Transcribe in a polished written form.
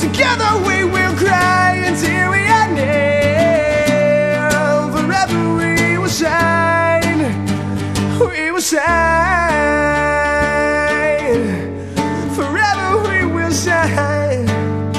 Together we will cry until we are nailed. Forever we will shine. We will shine.